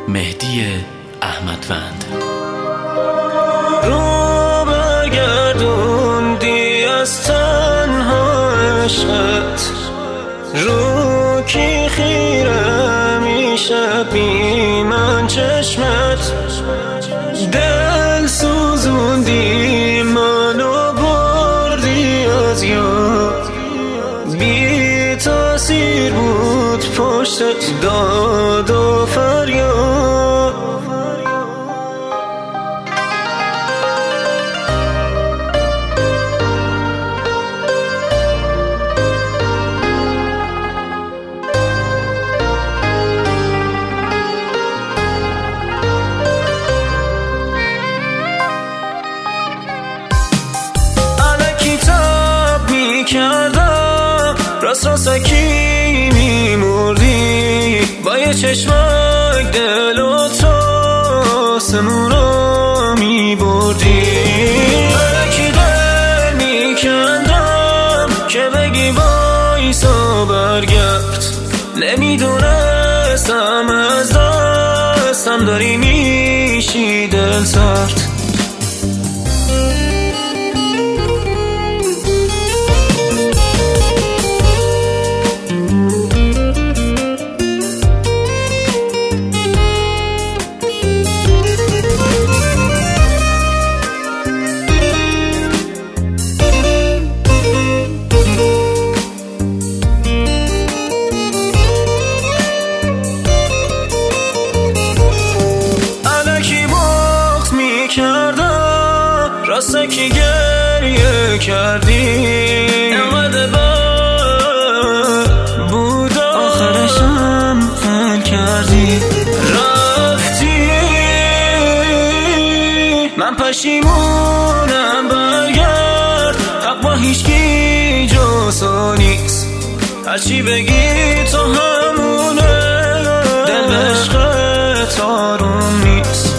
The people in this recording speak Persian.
مهدی احمدوند. رو برگردوندی از تنها عشقت، رو کی خیره میشه بی من چشمت، دل سوزوندی منو بردی از یاد، بی تاثیر بود پشتت داد و فریاد. کردم راست راستکی میمردی، با یه چشمک دل و تو آسمون رو میبردی. الکی دل میکندم که بگی وایسا برگرد، نمیدونستم از دستم داری میشی دل سرد. راسته که گریه کردی، اینقدر بد بود آخرشم فیل کردی، رفتی من پشیمونم برگرد، حق با هیچکی جزو نیست، هرچی بگی تو همونه، دل به عشقت آروم نیست.